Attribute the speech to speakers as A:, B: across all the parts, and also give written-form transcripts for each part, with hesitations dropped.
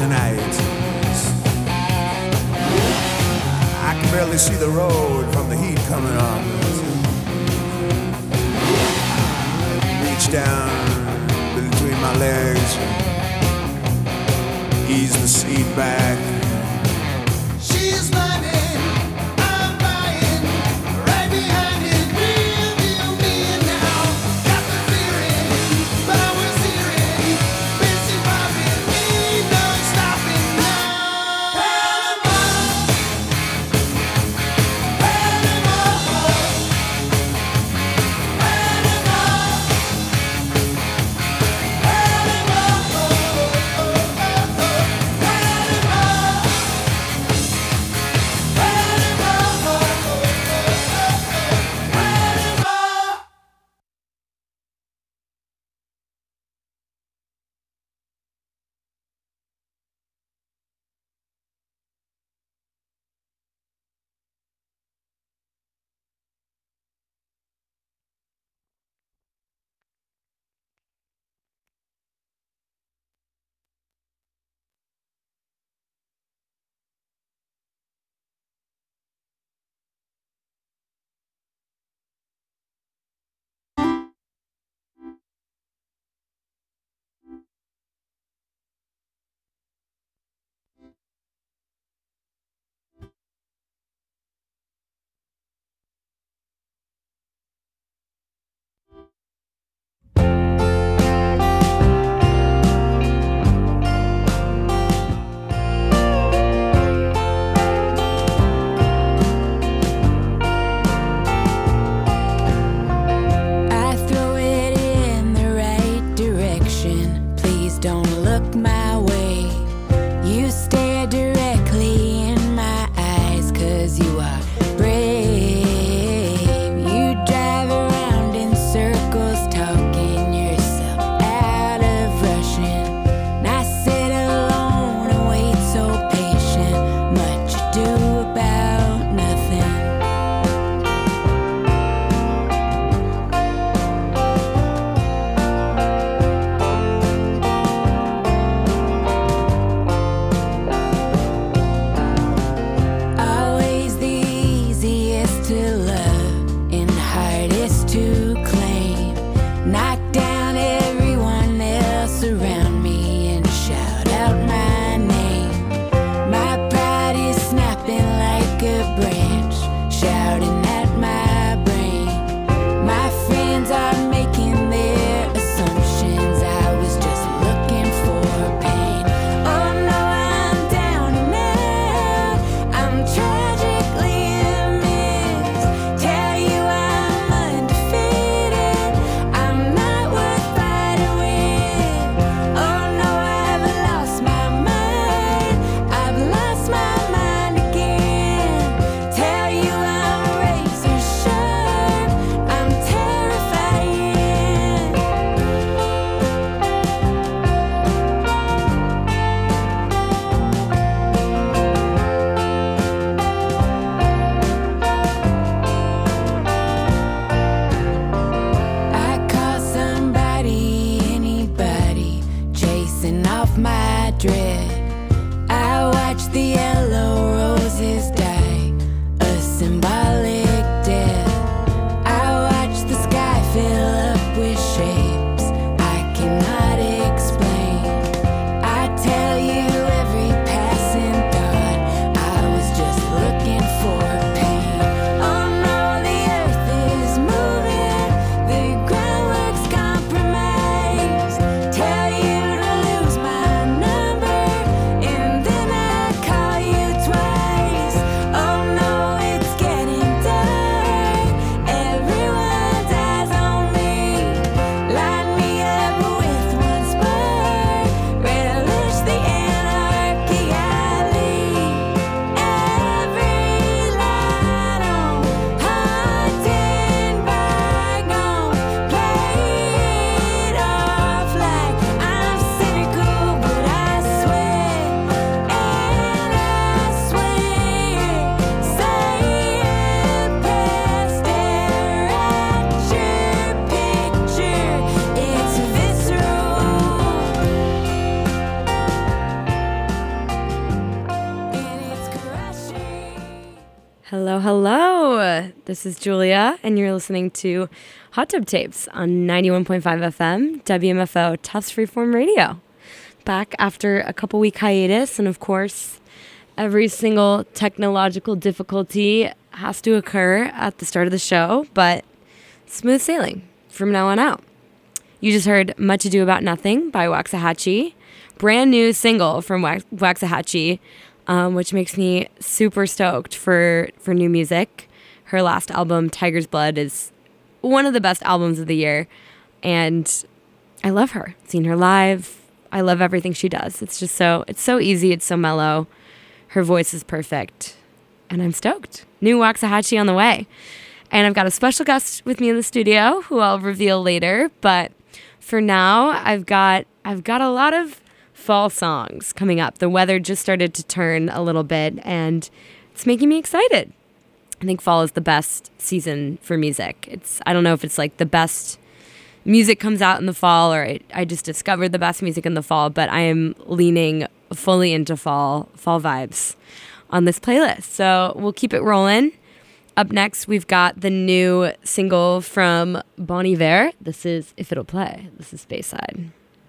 A: tonight. I can barely see the road from the heat coming up. Reach down between my legs, ease the seat back.
B: She's blinding, I'm buying, right behind it, real me now. Got the feeling, power searing, busy popping, ain't no stopping now. Panama, Panama, Panama, Panama.
C: This is Julia, and you're listening to Hot Tub Tapes on 91.5 FM, WMFO, Tufts Freeform Radio. Back after a couple week hiatus, and of course, every single technological difficulty has to occur at the start of the show, but smooth sailing from now on out. You just heard Much Ado About Nothing by Waxahachie, brand new single from Waxahachie, which makes me super stoked for new music. Her last album, Tiger's Blood, is one of the best albums of the year, and I love her. Seen her live. I love everything she does. It's so easy. It's so mellow. Her voice is perfect, and I'm stoked. New Waxahachie on the way. And I've got a special guest with me in the studio who I'll reveal later, but for now, I've got a lot of fall songs coming up. The weather just started to turn a little bit, and it's making me excited. I think fall is the best season for music. I don't know if it's like the best music comes out in the fall, or I just discovered the best music in the fall, but I am leaning fully into fall vibes on this playlist. So we'll keep it rolling. Up next, we've got the new single from Bon Iver. This is If It'll Play. This is Bayside.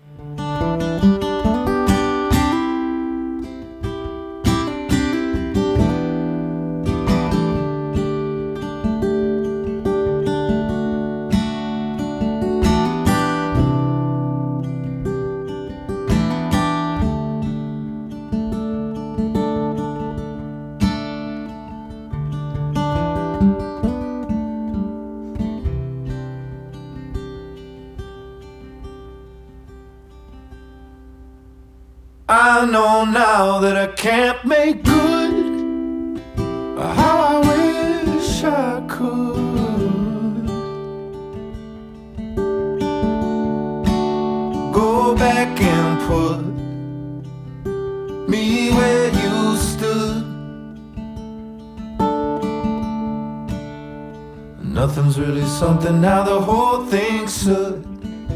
B: I know now that I can't make good how I wish I could. Go back and put me where you stood. Nothing's really something now, the whole thing's should.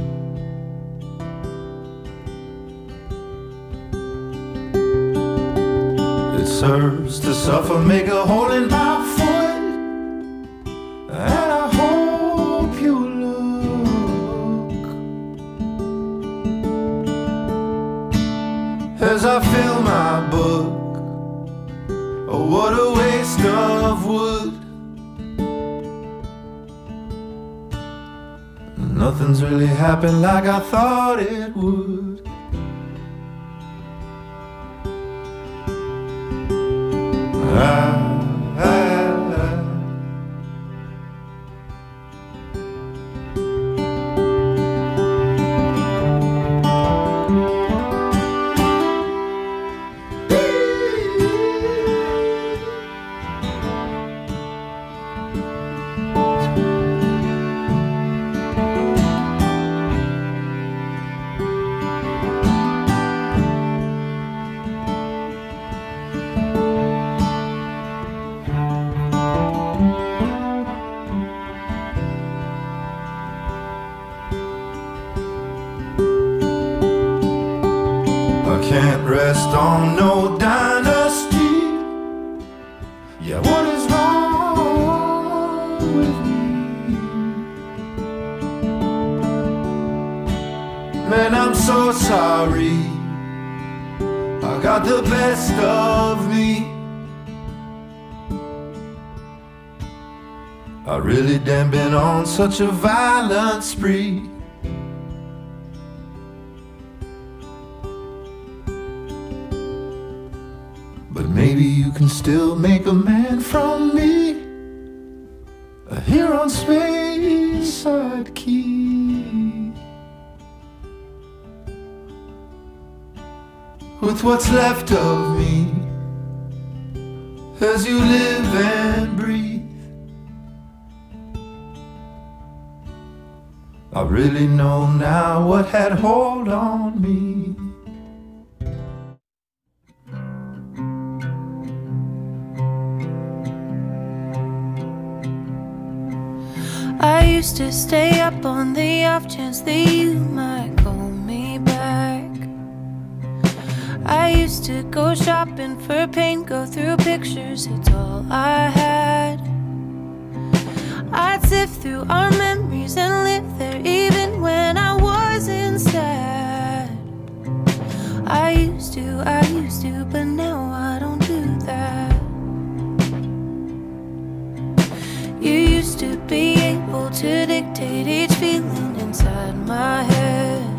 B: Serves to suffer, make a hole in my foot, and I hope you look as I fill my book. Oh, what a waste of wood. Nothing's really happened like I thought it would. Can't rest on no dynasty. Yeah, what is wrong with me? Man, I'm so sorry. I got the best of me. I really damn been on such a violent spree. But maybe you can still make a man from me, here on Speyside Quay. With what's left of me, as you live and breathe. I really know now what had hold on me.
D: I used to stay up on the off chance that you might call me back. I used to go shopping for paint, go through pictures, it's all I had. sift through our memories and live there even when I wasn't sad. I used to, but now I don't do that. You used to be able to dictate each feeling inside my head,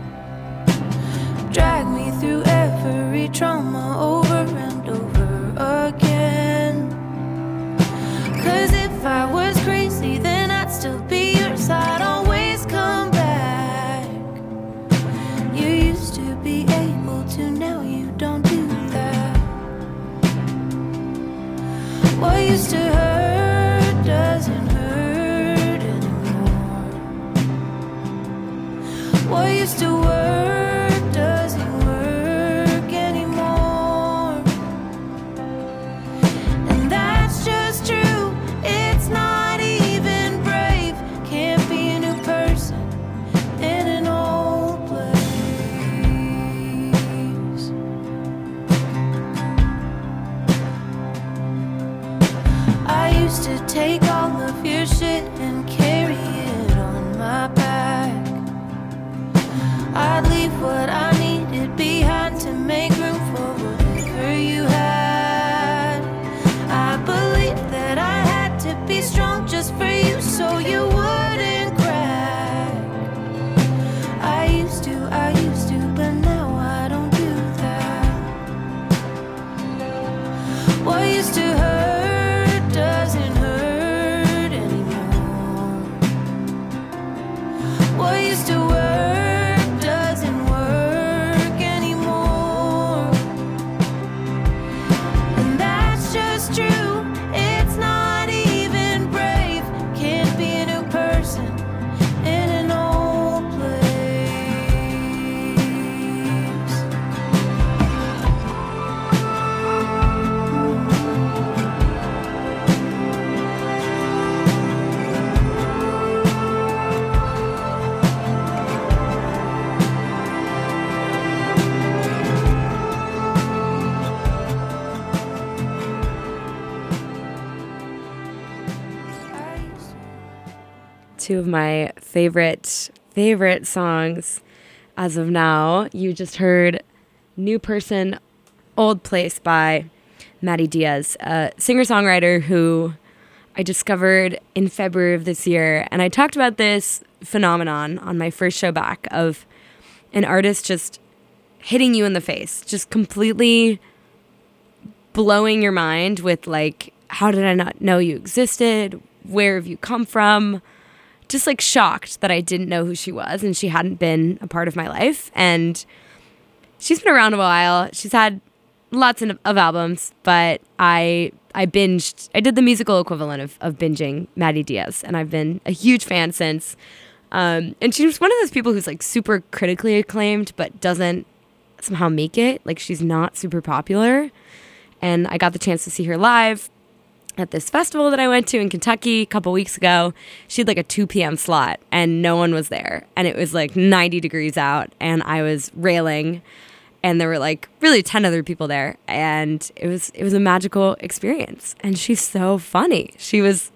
D: drag me through every trauma over and over again. 'Cause if I was crazy, then I'd still be yours, I'd always come back. You used to be able to, now you don't do that. What used to hurt doesn't hurt anymore. What used to work doesn't work anymore. And that's just true, it's not even brave. Can't be a new person in an old place. I used to take all of your shit and carry it on my back. I'd leave what I needed behind to make room for whatever you had. I believed that I had to be strong just for you, so you wouldn't crack. I used to, but now I don't do that. What used to hurt doesn't hurt anymore. What used to work doesn't work anymore. And that's just true, it's not even brave. Can't be a new person in an old place.
C: Two of my favorite songs as of now. You just heard New Person, Old Place by Maddie Diaz, a singer-songwriter who I discovered in February of this year. And I talked about this phenomenon on my first show back of an artist just hitting you in the face, just completely blowing your mind with like, how did I not know you existed? Where have you come from? Just like shocked that I didn't know who she was and she hadn't been a part of my life. And she's been around a while. She's had lots of albums, but I binged. I did the musical equivalent of binging Maddie Diaz, and I've been a huge fan since. And she's one of those people who's like super critically acclaimed, but doesn't somehow make it. Like she's not super popular. And I got the chance to see her live at this festival that I went to in Kentucky a couple weeks ago. She had like a 2 p.m. slot and no one was there. And it was like 90 degrees out and I was railing and there were like really 10 other people there. And it was a magical experience. And she's so funny. She was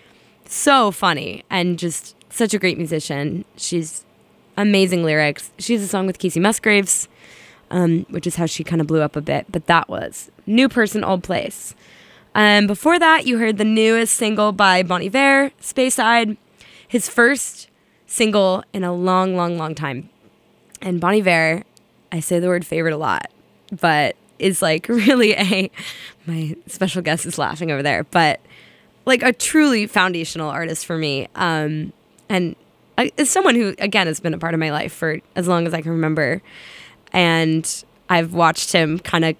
C: so funny and just such a great musician. She's amazing lyrics. She has a song with Casey Musgraves, which is how she kind of blew up a bit. But that was New Person, Old Place. Before that, you heard the newest single by Bon Iver, Speyside, his first single in a long, long, long time. And Bon Iver, I say the word favorite a lot, but is like really my special guest is laughing over there, but like a truly foundational artist for me. And as someone who, again, has been a part of my life for as long as I can remember. And I've watched him kind of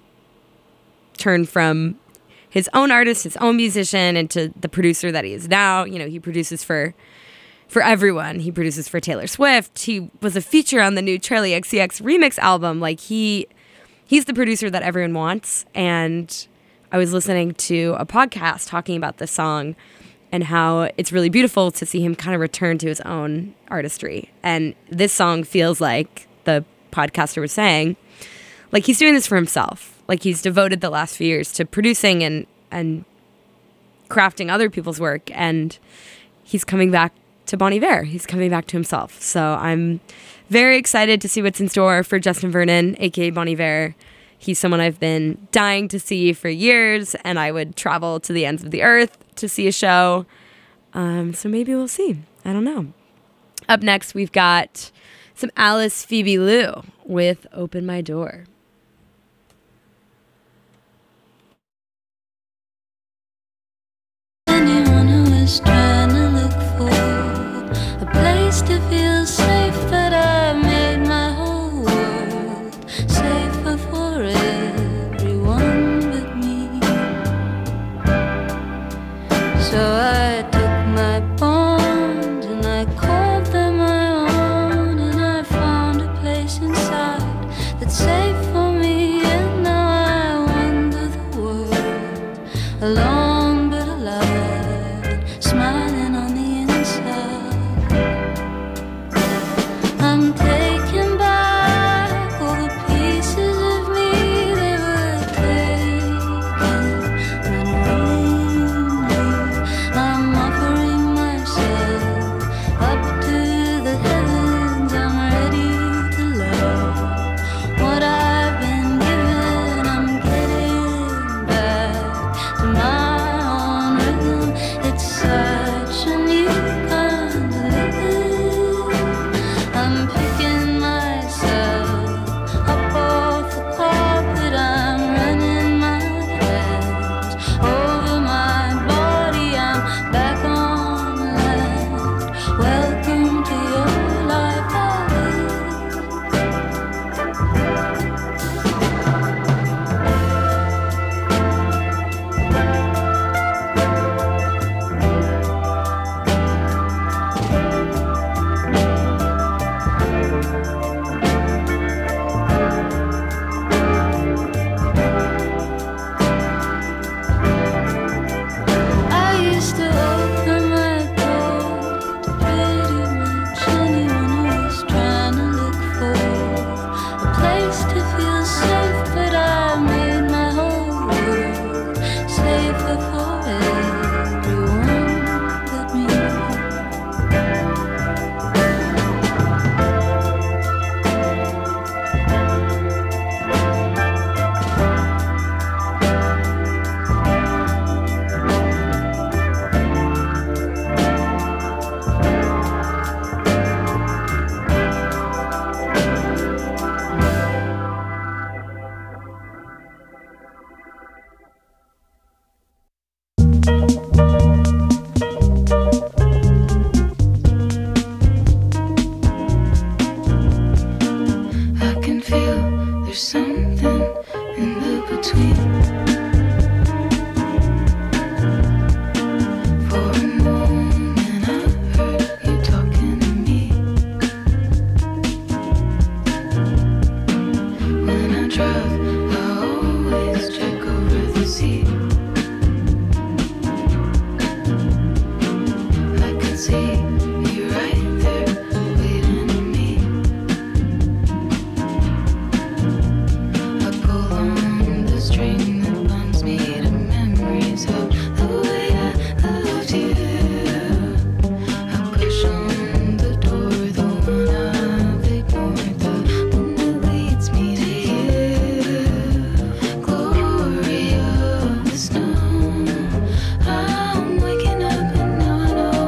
C: turn from his own artist, his own musician, into the producer that he is now. You know, he produces for everyone. He produces for Taylor Swift. He was a feature on the new Charlie XCX remix album. Like he's the producer that everyone wants. And I was listening to a podcast talking about this song and how it's really beautiful to see him kind of return to his own artistry. And this song feels like, the podcaster was saying, like he's doing this for himself. Like he's devoted the last few years to producing and crafting other people's work. And he's coming back to Bon Iver. He's coming back to himself. So I'm very excited to see what's in store for Justin Vernon, aka Bon Iver. He's someone I've been dying to see for years, and I would travel to the ends of the earth to see a show. So maybe we'll see. I don't know. Up next, we've got some Alice Phoebe Lou with Open My Door.
D: Anyone who is trying to look for a place to feel safe, but I made my whole world safer for everyone but me. So I took my bonds and I called them my own, and I found a place inside that's safe for me. And now I wander the world alone but alive, smiling on the inside. I'm taking back all the pieces of me that were taken unwillingly. I'm offering myself up to the heavens. I'm ready to love what I've been given. I'm getting back to my own rhythm. It's such a new kind of living. I'm picking myself up off the carpet. I'm running my hands over my body. I'm back on land. Welcome to your life, I used to open my door to pretty much anyone who was trying to look for a place to feel safe, but I made my whole world safer for everyone but me. I can feel there's something in the between. For a moment I heard you talking to me. When I drive, I always check over the seat. I can see you right there waiting on me. I pull on the string that binds me to memories of the way I loved you. I push on the door, the one I've ignored, the one that leads me to you. Glory of the snow, I'm waking up and now I know.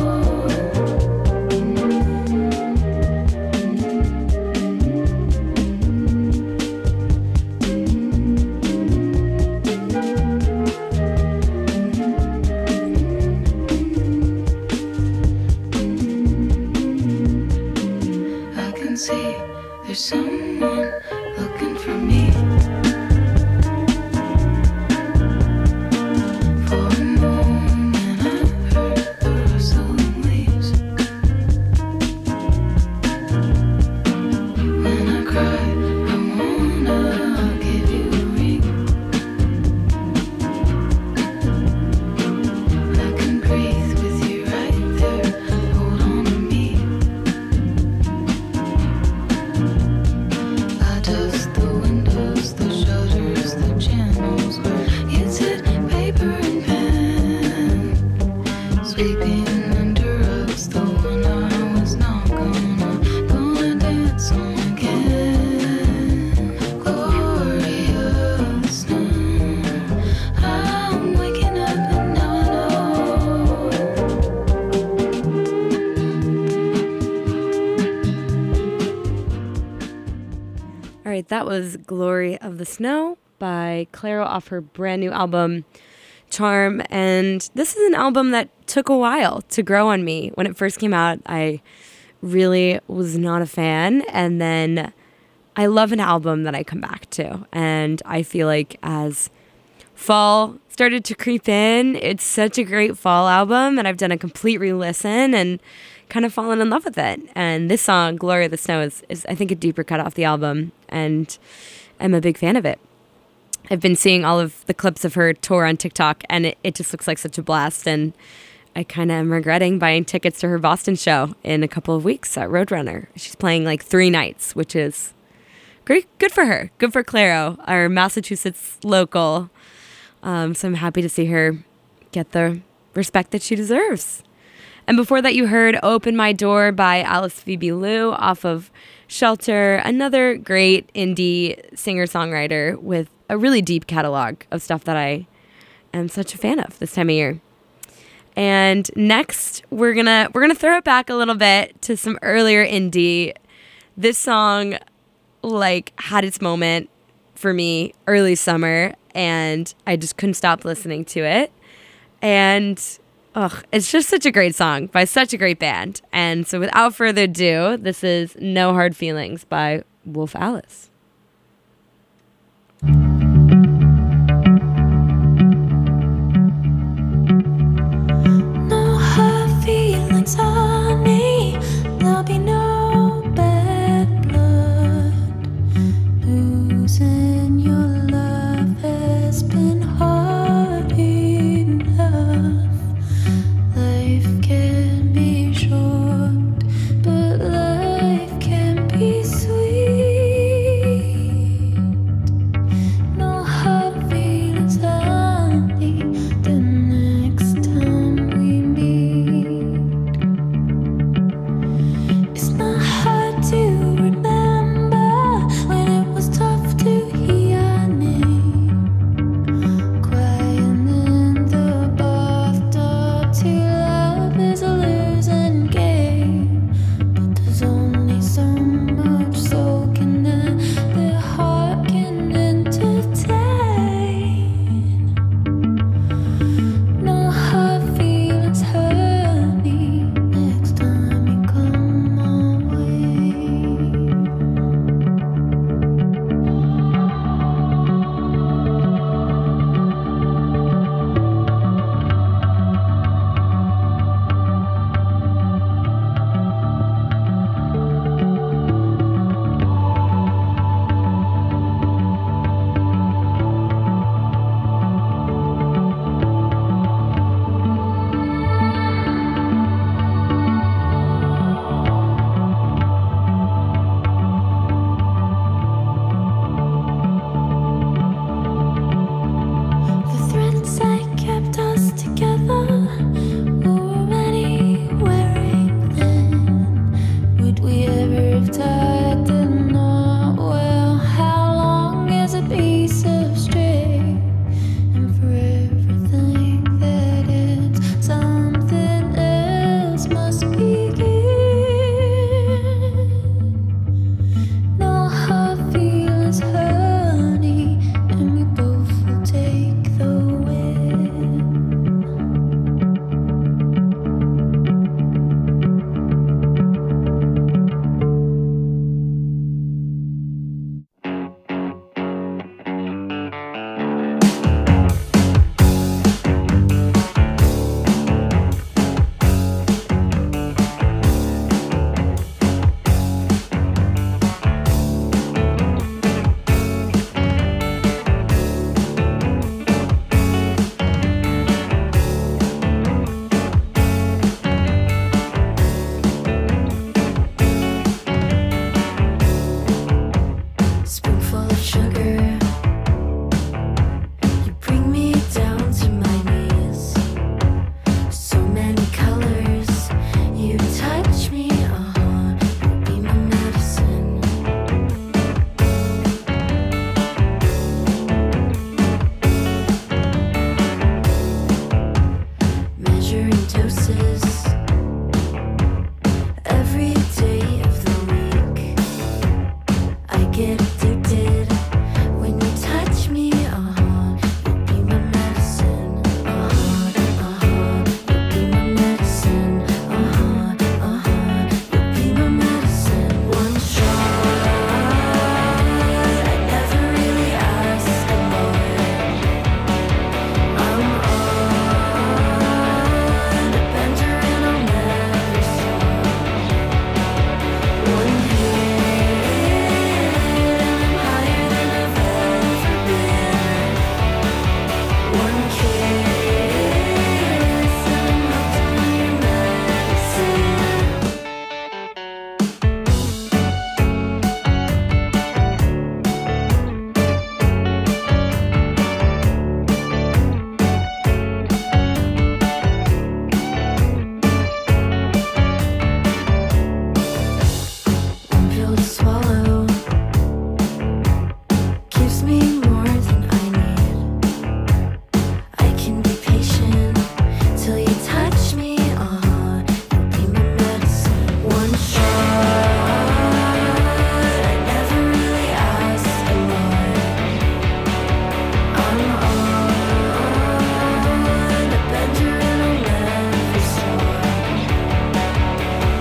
D: I can see there's someone looking for me. For a moment I heard the rustling leaves. When I cry, I wanna give you a ring. I can breathe with you right there. Hold on to me. I
C: That was Glory of the Snow by Clairo off her brand new album, Charm. And this is an album that took a while to grow on me. When it first came out, I really was not a fan. And then I love an album that I come back to. And I feel like as fall started to creep in, it's such a great fall album. And I've done a complete re-listen and kind of fallen in love with it. And this song, Glory of the Snow, is I think a deeper cut off the album, and I'm a big fan of it. I've been seeing all of the clips of her tour on TikTok, and it just looks like such a blast, and I kind of am regretting buying tickets to her Boston show in a couple of weeks at Roadrunner. She's playing like 3 nights, which is great. Good for her. Good for Clairo, our Massachusetts local. So I'm happy to see her get the respect that she deserves. And before that, you heard Open My Door by Alice Phoebe Lou off of Shelter, another great indie singer-songwriter with a really deep catalog of stuff that I am such a fan of this time of year. And next, we're gonna throw it back a little bit to some earlier indie. This song had its moment for me early summer, and I just couldn't stop listening to it. And it's just such a great song by such a great band. And so without further ado, this is No Hard Feelings by Wolf Alice.
D: No hard feelings, honey. There'll be no bad blood. Losing your love has been hard enough. Life can be short, but life can be sweet.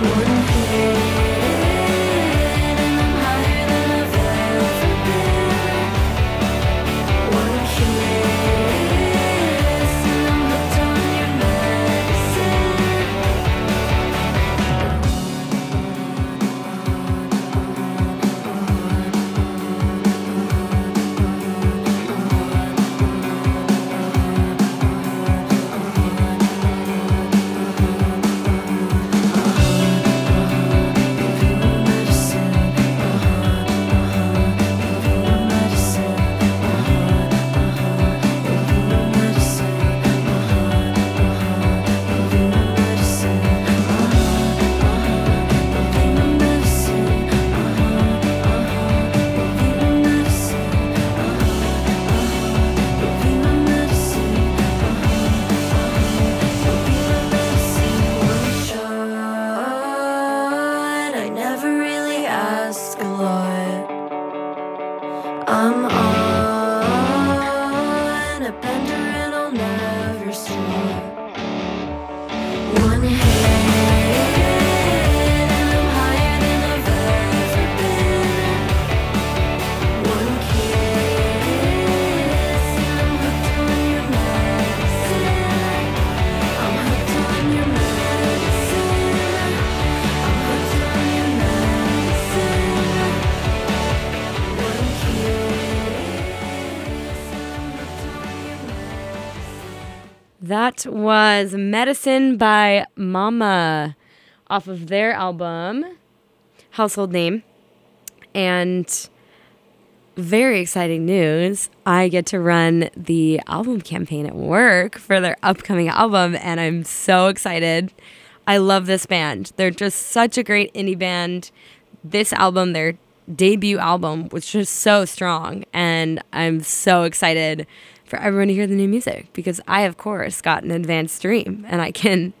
C: That was Medicine by Mama off of their album, Household Name. And very exciting news. I get to run the album campaign at work for their upcoming album, and I'm so excited. I love this band. They're just such a great indie band. This album, their debut album, was just so strong, and I'm so excited for everyone to hear the new music because I, of course, got an advanced stream, and I can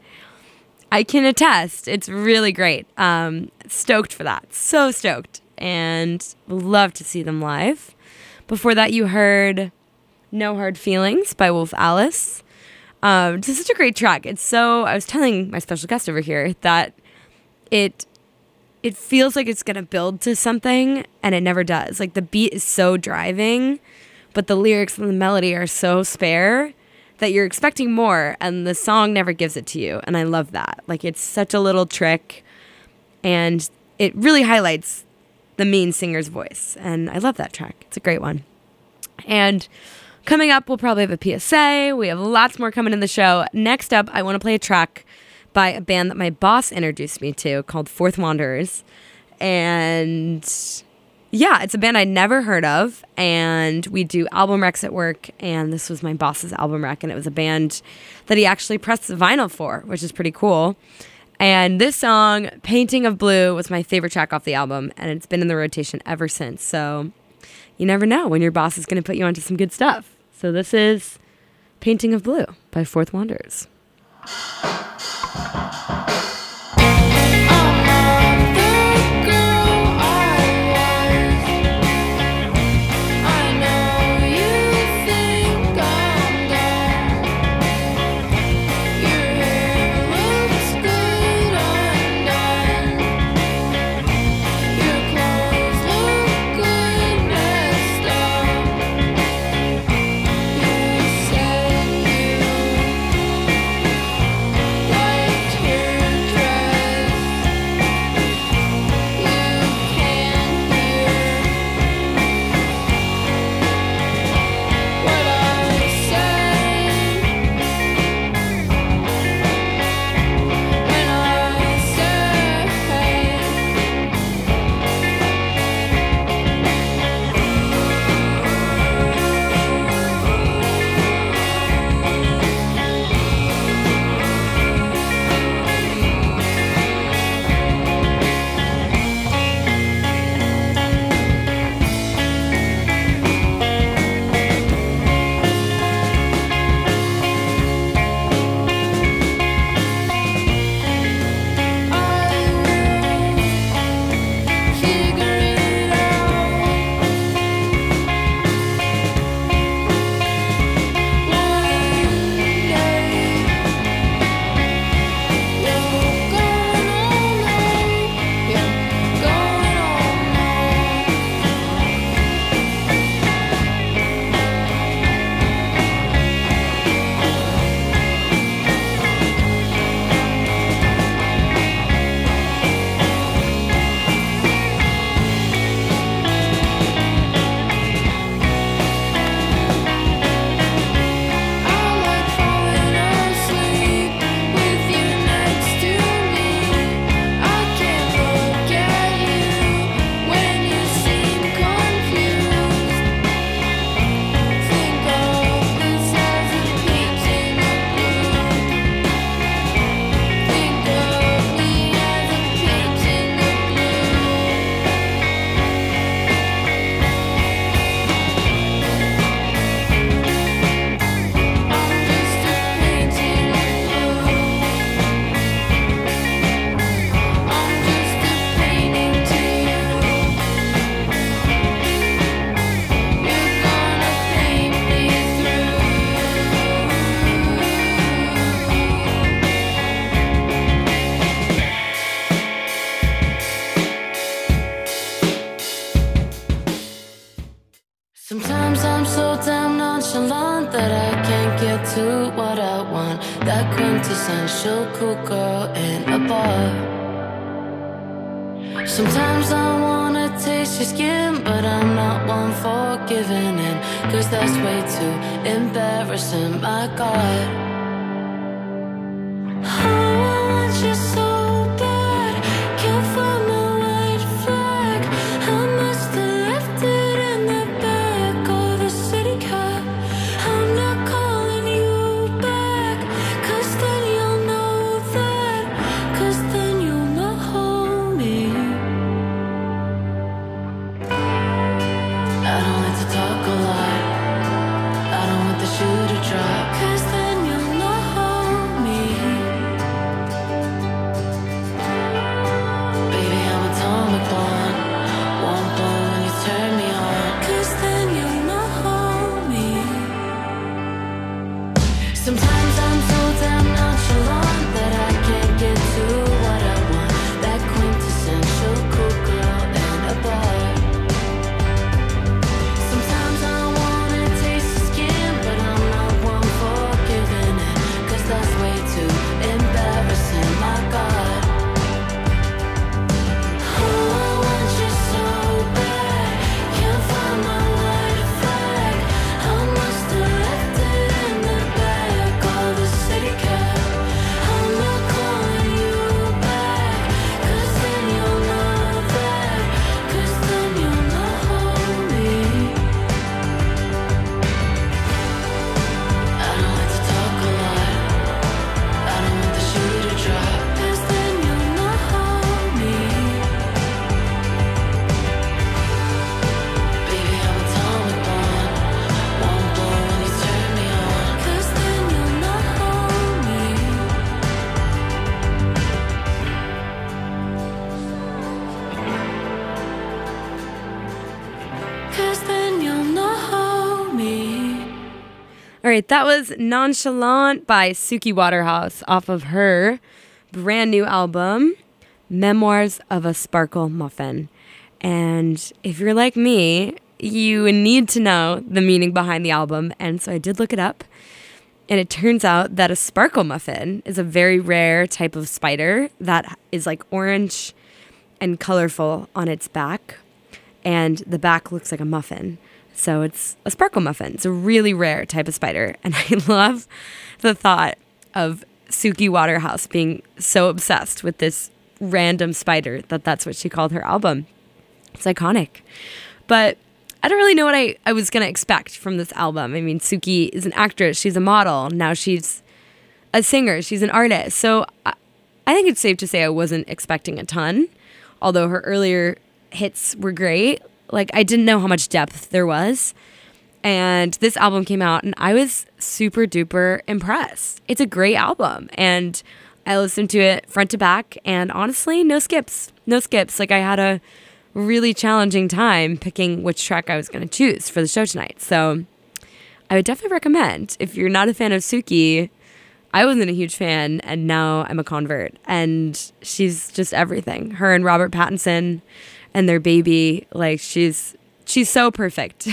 C: attest. It's really great. Stoked for that. So stoked. And love to see them live. Before that, you heard No Hard Feelings by Wolf Alice. It's such a great track. It's so, I was telling my special guest over here that it feels like it's going to build to something, and it never does. Like, the beat is so driving, but the lyrics and the melody are so spare that you're expecting more, and the song never gives it to you. And I love that. Like, it's such a little trick, and it really highlights the main singer's voice. And I love that track. It's a great one. And coming up, we'll probably have a PSA. We have lots more coming in the show. Next up, I want to play a track by a band that my boss introduced me to called Fourth Wanderers. And yeah, it's a band I never heard of, and we do album recs at work, and this was my boss's album rec, and it was a band that he actually pressed the vinyl for, which is pretty cool. And this song, Painting of Blue, was my favorite track off the album, and it's been in the rotation ever since. So you never know when your boss is going to put you onto some good stuff. So this is Painting of Blue by Fourth Wanderers.
D: Here that quintessential cool girl in a bar. Sometimes I wanna taste your skin, but I'm not one for giving in, 'cause that's way too embarrassing, my God. Oh, I want you so bad, can't find my white flag. I must have left it in the back of the city cab. I'm not calling you back, 'cause then you'll know that, 'cause then you'll know me. I don't like to talk a lot, I don't want the shoe to drop, 'cause then you'll know me. Baby, I'm atomic blonde, one blow when you turn me on, 'cause then you'll know me. Sometimes I'm so damn nonchalant that I can't get to what I want, that quintessential cool girl in a bar. Sometimes I wanna taste the skin, but I'm not one for giving in, 'cause that's way too embarrassing, my God. Oh, I want you so bad, can't find my white flag. I must have left it in the back of the city cab. I'm not calling you back, 'cause then you'll know that, 'cause then you'll know me. I don't like to talk a lot, I don't want the shoe to drop, 'cause then you'll know me. Baby, I'm atomic blonde, one blow when you turn me on, 'cause then you'll know me. 'Cause then you'll know me.
C: All right, that was Nonchalant by Suki Waterhouse off of her brand new album, Memoirs of a Sparkle Muffin. And if you're like me, you need to know the meaning behind the album. And so I did look it up. And it turns out that a sparkle muffin is a very rare type of spider that is like orange and colorful on its back. And the back looks like a muffin. So it's a sparkle muffin. It's a really rare type of spider. And I love the thought of Suki Waterhouse being so obsessed with this random spider that that's what she called her album. It's iconic. But I don't really know what I was going to expect from this album. I mean, Suki is an actress. She's a model. Now she's a singer. She's an artist. So I think it's safe to say I wasn't expecting a ton, although her earlier hits were great. Like, I didn't know how much depth there was. And this album came out, and I was super duper impressed. It's a great album. And I listened to it front to back, and honestly, no skips. No skips. Like, I had a really challenging time picking which track I was going to choose for the show tonight. So I would definitely recommend, if you're not a fan of Suki, I wasn't a huge fan, and now I'm a convert. And she's just everything. Her and Robert Pattinson and their baby, like, she's so perfect.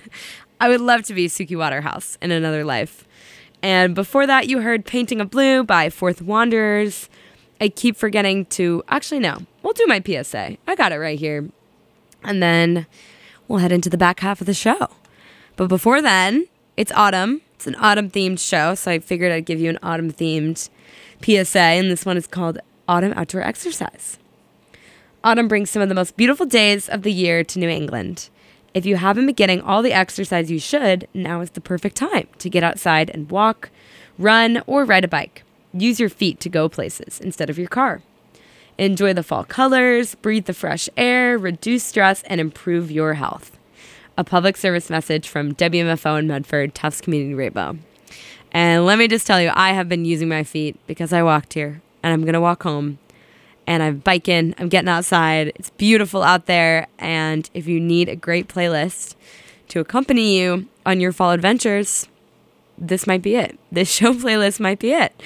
C: I would love to be Suki Waterhouse in another life. And before that, you heard Painting of Blue by Fourth Wanderers. I keep forgetting to, actually, no, we'll do my PSA. I got it right here. And then we'll head into the back half of the show. But before then, it's autumn. It's an autumn-themed show, so I figured I'd give you an autumn-themed PSA, and this one is called Autumn Outdoor Exercise. Autumn brings some of the most beautiful days of the year to New England. If you haven't been getting all the exercise you should, now is the perfect time to get outside and walk, run, or ride a bike. Use your feet to go places instead of your car. Enjoy the fall colors, breathe the fresh air, reduce stress, and improve your health. A public service message from WMFO in Medford, Tufts Community Radio. And let me just tell you, I have been using my feet because I walked here, and I'm going to walk home. And I'm biking, I'm getting outside. It's beautiful out there. And if you need a great playlist to accompany you on your fall adventures, this might be it. This show playlist might be it.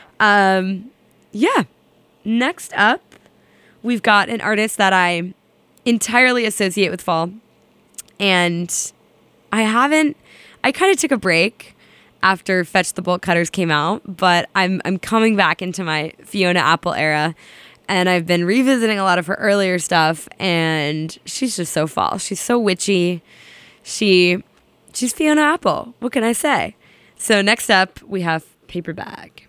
C: Yeah. Next up, we've got an artist that I entirely associate with fall. And I kind of took a break after Fetch the Bolt Cutters came out, but I'm coming back into my Fiona Apple era, and I've been revisiting a lot of her earlier stuff, and she's just so fall. She's so witchy. She's Fiona Apple. What can I say? So next up, we have Paper Bag.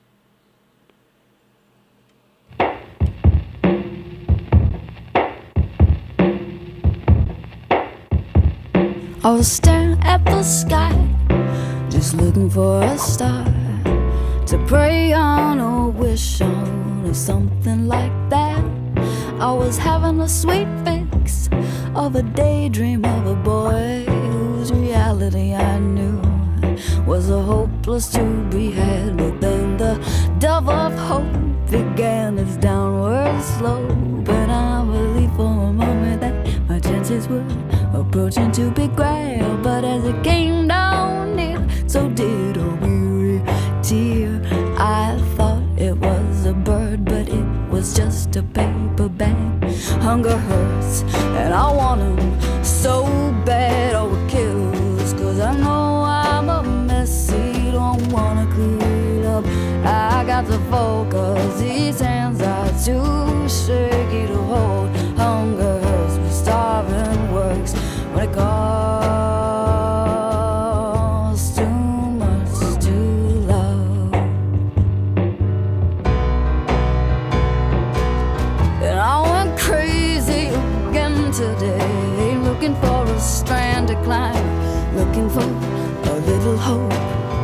E: I was staring at the sky, just looking for a star to pray on or wish on or something like that. I was having a sweet fix of a daydream of a boy whose reality I knew was a hopeless to be had. But then the dove of hope began its downward slope, and I believed for a moment that my chances were approaching to be grabbed. But as it came down near, so did a weary tear. I thought it was a bird, but it was just a paper bag. Hunger hurts, and I want him so bad. Oh, it kills, 'cause I know I'm a messy, don't wanna clean up. I got to focus, these hands are too shaky to hold. Hunger hurts, but starving works when it costs too much to love. And I went crazy again today, looking for a strand to climb, looking for a little hope.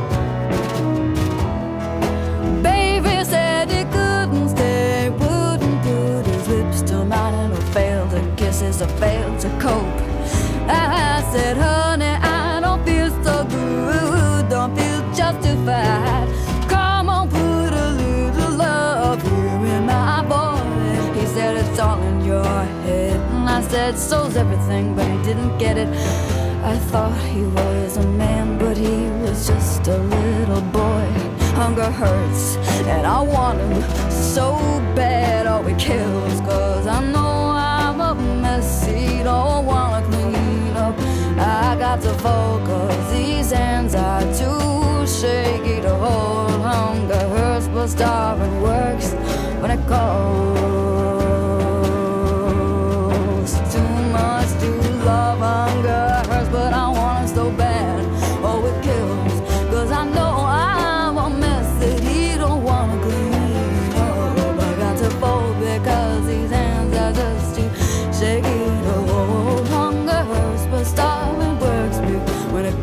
E: Baby said he couldn't stay, wouldn't put his lips to mine, and I failed to kisses, I failed to cope. I said, honey, I don't feel so good, don't feel justified. Come on, put a little love here in my voice. He said, it's all in your head. And I said, so's everything, but he didn't get it. I thought he was a man, but he was just a little boy. Hunger hurts, and I want him so bad. Oh, it kills, 'cause I know I'm a messy, don't wanna clean up. I got to focus, these hands are too shaky to hold. Hunger hurts, but starving works when it costs too much to love. Hunger hurts, but I want it so bad. Oh, it kills, 'cause I know I'm a mess that he don't wanna clean up. I got to fold because these hands are just too shaky to hold. Hunger hurts, but starving works me when it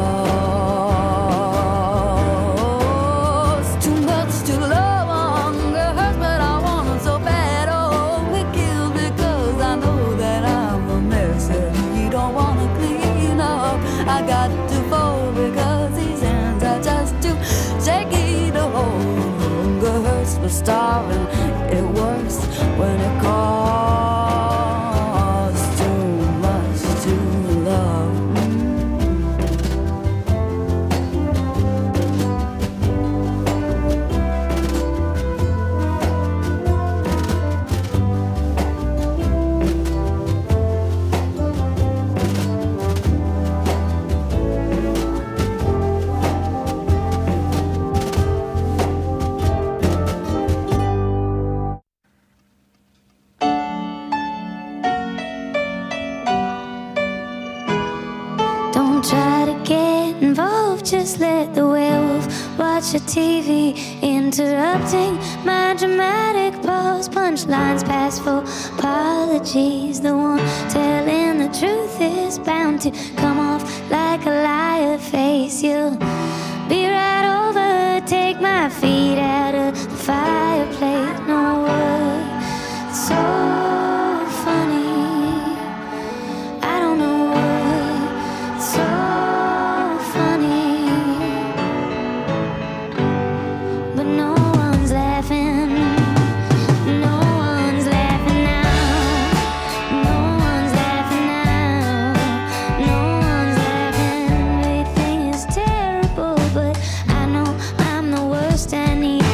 E: costs too much to love. Hunger hurts, but I want it so bad. Oh, it kills because I know that I'm a mess that he don't wanna clean up. I got to fold because these hands are just too shaky to hold. Hunger hurts, but starving, it works when it costs too much to love. Don't try to get involved, just let the werewolf watch your TV, interrupting my dramatic pause. Punchlines pass for apologies. The one telling the truth is bound to come off like a liar face. You'll be right over, take my feet out of the fireplace. No way, it's so funny. I don't know why, it's so funny. But no one's laughing. No one's laughing now. No one's laughing now. No one's laughing. Everything is terrible, but I know I'm the worst. I need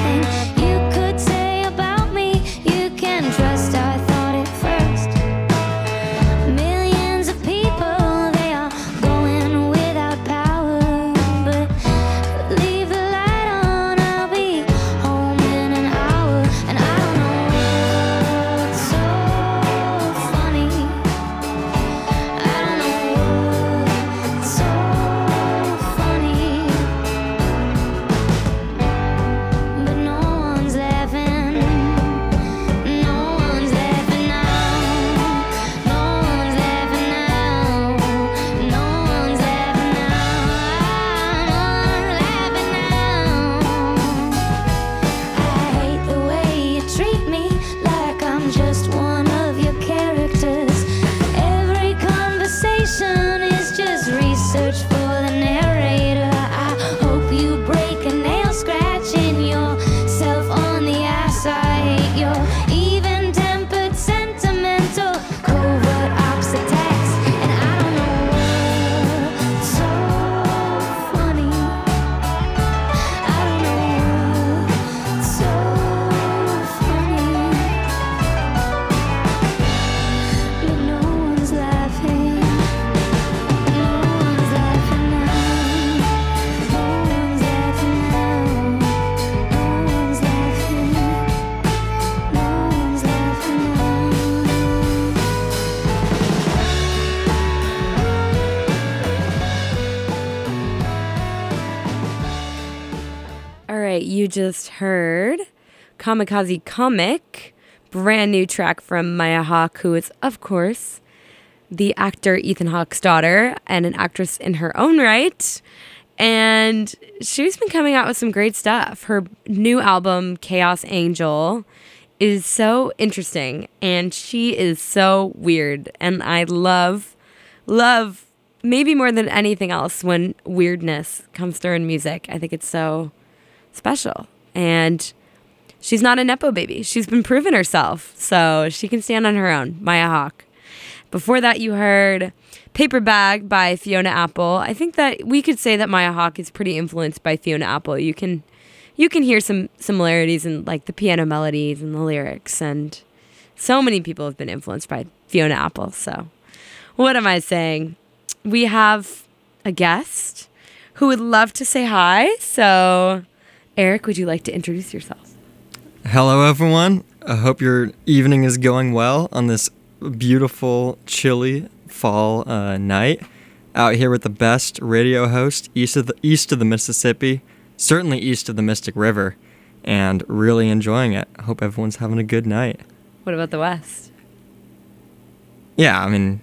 C: you just heard Kamikaze Comic, brand new track from Maya Hawke, who is, of course, the actor Ethan Hawke's daughter and an actress in her own right. And she's been coming out with some great stuff. Her new album, Chaos Angel, is so interesting, and she is so weird. And I love, maybe more than anything else, when weirdness comes through in music. I think it's so special. And she's not a Nepo baby. She's been proving herself, so she can stand on her own. Maya Hawke. Before that, you heard Paper Bag by Fiona Apple. I think that we could say that Maya Hawke is pretty influenced by Fiona Apple. You can hear some similarities in like the piano melodies and the lyrics, and so many people have been influenced by Fiona Apple. So what am I saying? We have a guest who would love to say hi. So Eric, would you like to introduce yourself?
F: Hello, everyone. I hope your evening is going well on this beautiful, chilly fall night. Out here with the best radio host east of the Mississippi, certainly east of the Mystic River, and really enjoying it. Hope everyone's having a good night.
C: What about the West?
F: Yeah, I mean,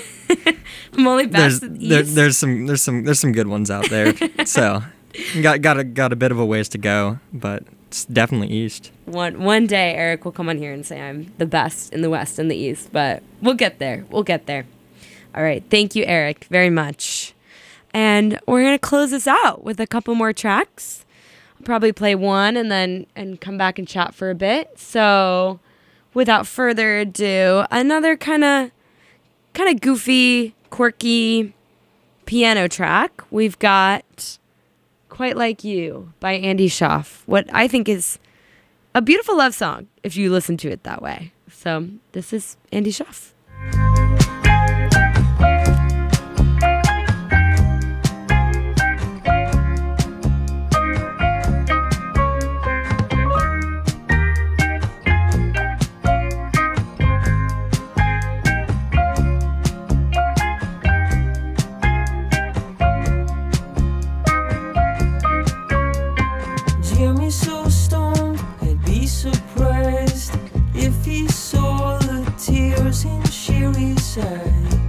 C: I'm only best at the East.
F: there's some good ones out there. So got a bit of a ways to go, but it's definitely east.
C: One day Eric will come on here and say I'm the best in the West and the East, but we'll get there. All right. Thank you, Eric, very much. And we're going to close this out with a couple more tracks. I'll probably play one and come back and chat for a bit. So without further ado, another kind of goofy, quirky piano track. We've got Quite Like You by Andy Schaaf, what I think is a beautiful love song if you listen to it that way. So this is Andy Schaaf.
G: Jimmy so stoned, I'd be surprised if he saw the tears in Sherry's eyes.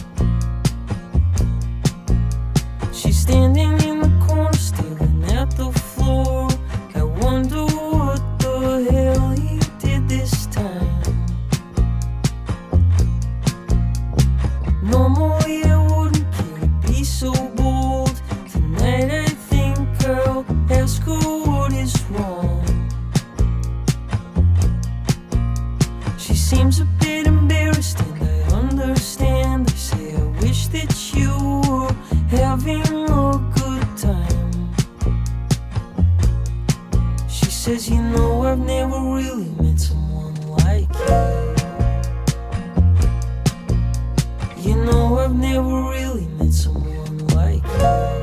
G: She's standing in the corner, staring at the floor. I wonder what the hell he did this time. Normally I wouldn't care to be so bold. Tonight I think I'll ask her what is wrong. She seems a bit embarrassed and I understand. I say I wish that you were having a good time. She says, you know, I've never really met someone like you. You know, I've never really met someone like you.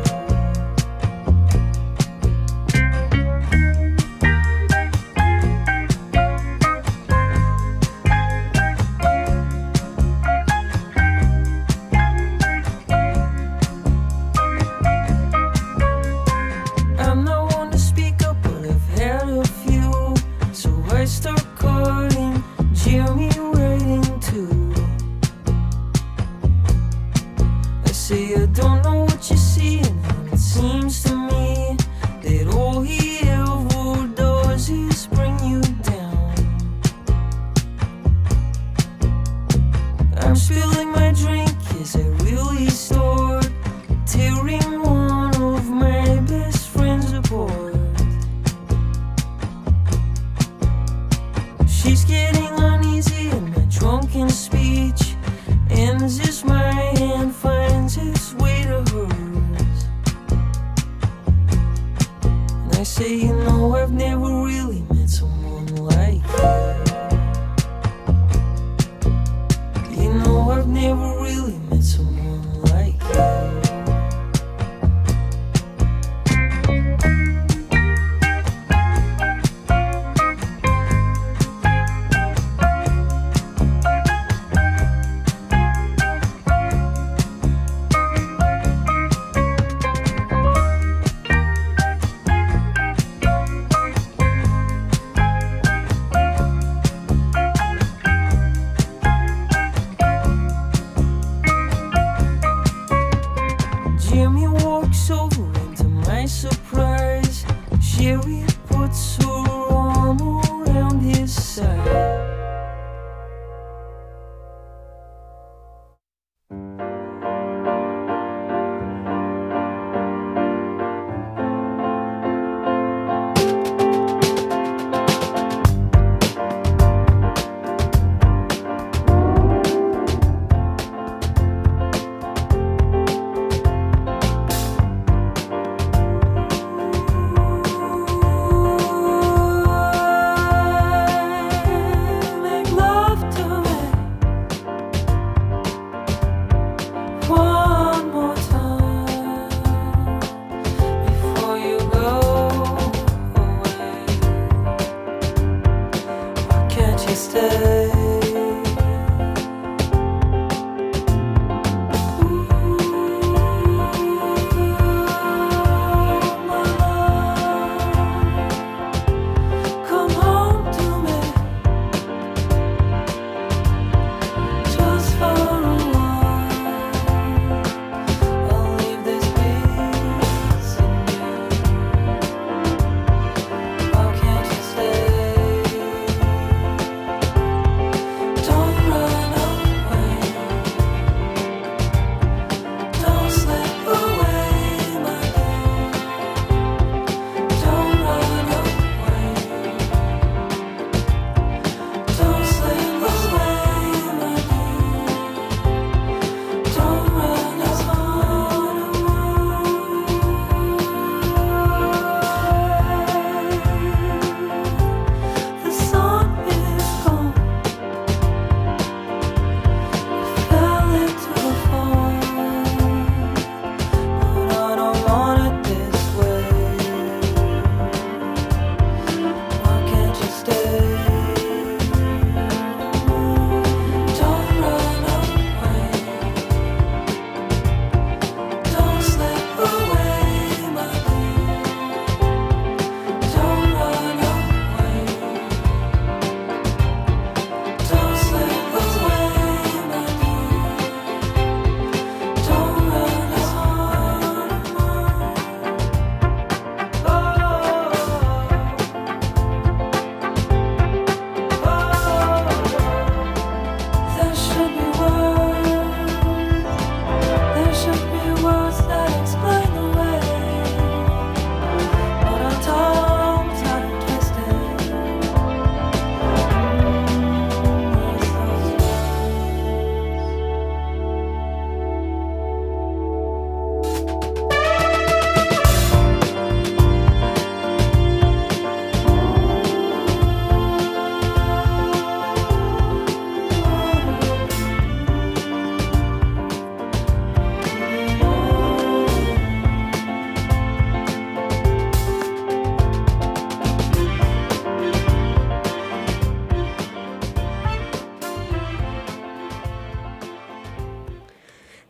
G: I'm not one to speak up, but I've had a few. So I start cutting Jimmy right in two. I say I don't know what you see, and it seems to me that all he ever does is bring you down. I'm spilling my drink as I really start tearing one of my best friends apart. She's getting uneasy in my drunken speech, and as my hand finds its way to hers, and I say, you know, I've never really met someone like you. You know, I've never really met someone like you.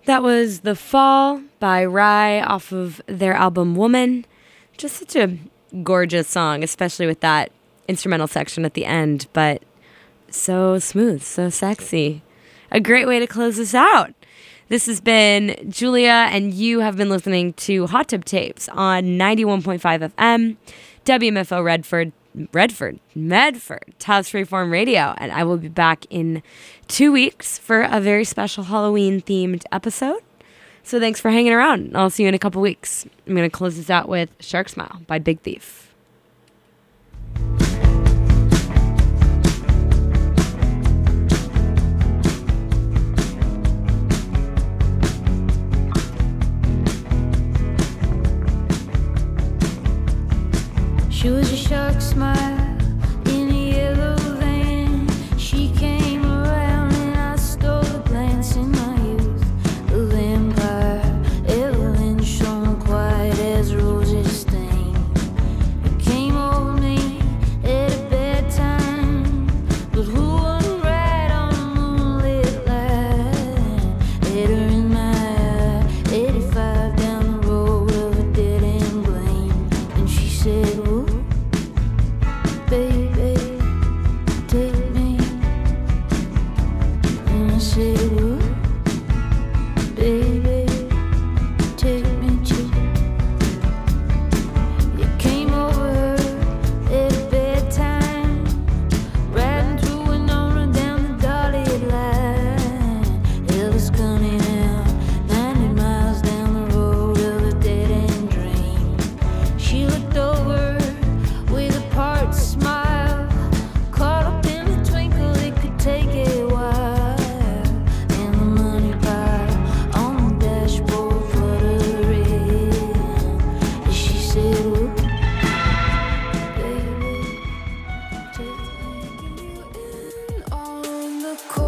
C: that was The Fall by Rye off of their album Woman. Just such a gorgeous song, especially with that instrumental section at the end, but so smooth, so sexy. A great way to close this out. This has been Julia, and you have been listening to Hot Tub Tapes on 91.5 FM, WMFO Medford, Tufts Freeform Radio. And I will be back in 2 weeks for a very special Halloween-themed episode. So thanks for hanging around. I'll see you in a couple weeks. I'm going to close this out with Shark Smile by Big Thief.